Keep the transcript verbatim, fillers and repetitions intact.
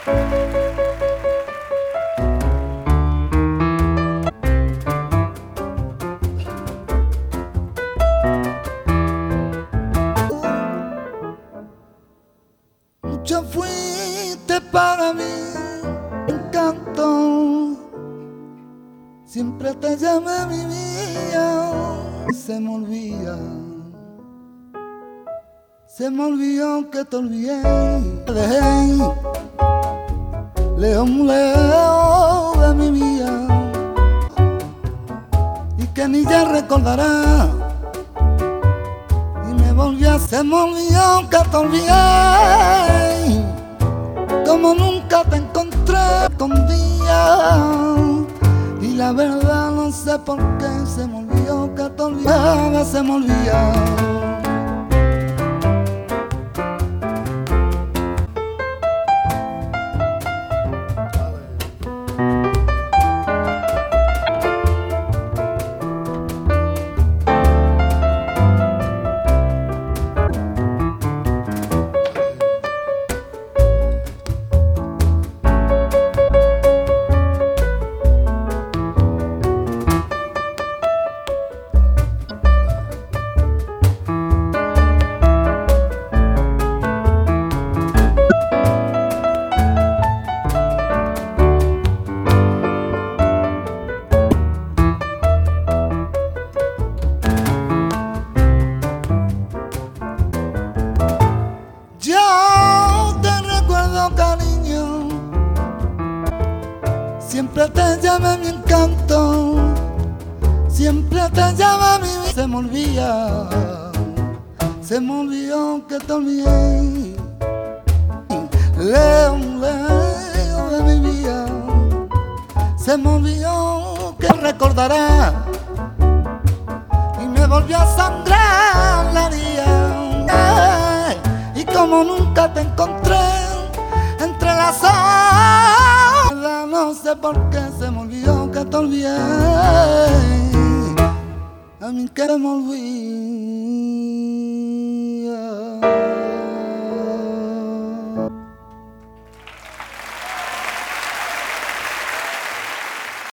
Mucho fuiste para mí, encanto. Siempre te llamé mi vida, se me olvida. Se me olvidó que te olvidé, te dejé lejos, muy lejos de mi vida, y que ni ya recordará. Y me volví a, se me olvidó que te olvidé, como nunca te encontré escondida. Y la verdad no sé por qué se me olvidó que te olvidaba, se me olvidó. Cariño, siempre te llama mi encanto, siempre te llama mi vida. Se me olvida, se me olvidó que te olvidé, lejos, lejos de mi vida. Se me olvidó que recordará, y me volvió a sangrar la herida. Y como nunca te encontré entre las horas, no sé por qué se me olvidó que te olvidé, a mí que me olvidé.